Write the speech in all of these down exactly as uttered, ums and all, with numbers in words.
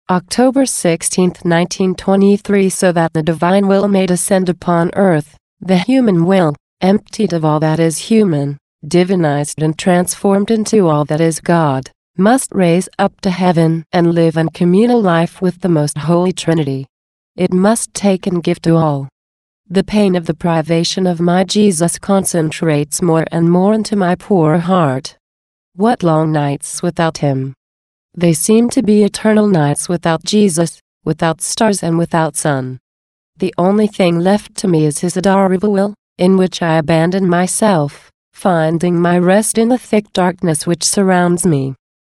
October sixteenth, nineteen twenty-three, so that the divine will may descend upon earth, the human will, emptied of all that is human, divinized and transformed into all that is God, must raise up to heaven and live in communal life with the most holy Trinity. It must take and give to all. The pain of the privation of my Jesus concentrates more and more into my poor heart. What long nights without him! They seem to be eternal nights without Jesus, without stars and without sun. The only thing left to me is his adorable will, in which I abandon myself, finding my rest in the thick darkness which surrounds me.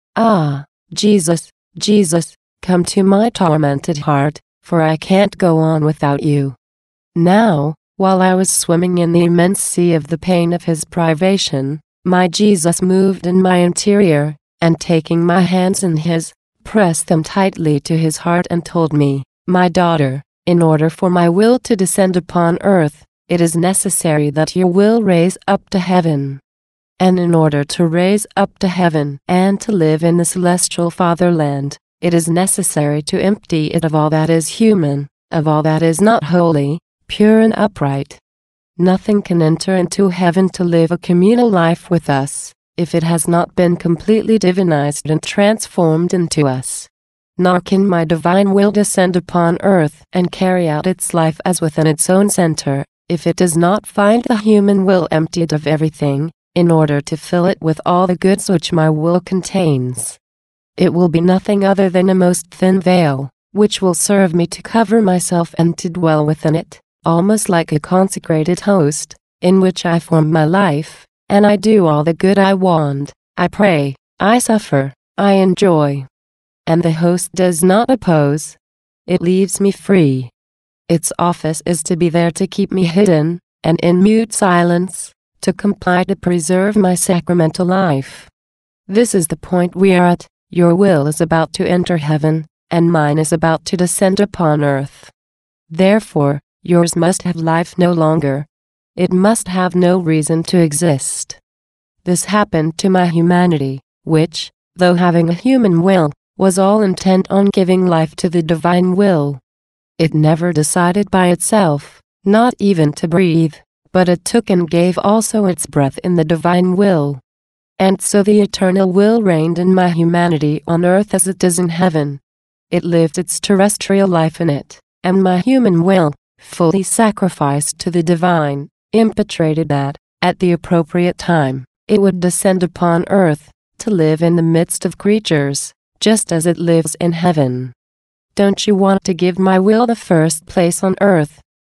Ah, Jesus, Jesus, come to my tormented heart, for I can't go on without you. Now, while I was swimming in the immense sea of the pain of his privation, my Jesus moved in my interior, and taking my hands in his, pressed them tightly to his heart and told me, "My daughter, in order for my will to descend upon earth, it is necessary that your will raise up to heaven. And in order to raise up to heaven and to live in the celestial fatherland, it is necessary to empty it of all that is human, of all that is not holy, pure and upright. Nothing can enter into heaven to live a communal life with us, if it has not been completely divinized and transformed into us. Nor can my divine will descend upon earth and carry out its life as within its own center, if it does not find the human will emptied of everything, in order to fill it with all the goods which my will contains. It will be nothing other than a most thin veil, which will serve me to cover myself and to dwell within it, almost like a consecrated host, in which I form my life, and I do all the good I want, I pray, I suffer, I enjoy. And the host does not oppose. It leaves me free. Its office is to be there to keep me hidden, and in mute silence, to comply to preserve my sacramental life. This is the point we are at. Your will is about to enter heaven, and mine is about to descend upon earth. Therefore, yours must have life no longer. It must have no reason to exist. This happened to my humanity, which, though having a human will, was all intent on giving life to the divine will. It never decided by itself, not even to breathe, but it took and gave also its breath in the divine will. And so the eternal will reigned in my humanity on earth as it is in heaven. It lived its terrestrial life in it, and my human will, fully sacrificed to the divine, impetrated that, at the appropriate time, it would descend upon earth, to live in the midst of creatures, just as it lives in heaven. Don't you want to give my will the first place on earth?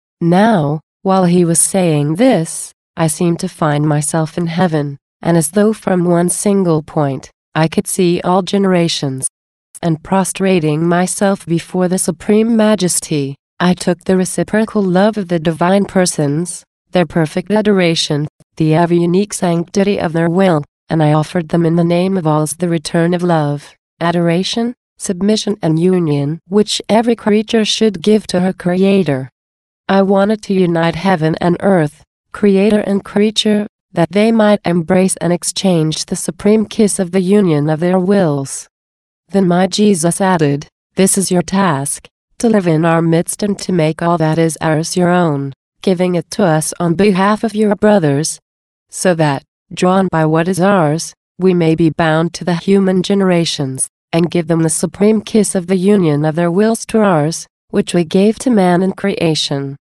Now, while he was saying this, I seemed to find myself in heaven, and as though from one single point, I could see all generations. And prostrating myself before the Supreme Majesty, I took the reciprocal love of the divine persons, their perfect adoration, the ever-unique sanctity of their will, and I offered them in the name of all as the return of love, adoration, submission and union which every creature should give to her Creator. I wanted to unite heaven and earth, Creator and creature, that they might embrace and exchange the supreme kiss of the union of their wills. Then my Jesus added, "This is your task, to live in our midst and to make all that is ours your own, giving it to us on behalf of your brothers, so that, drawn by what is ours, we may be bound to the human generations, and give them the supreme kiss of the union of their wills to ours, which we gave to man in creation."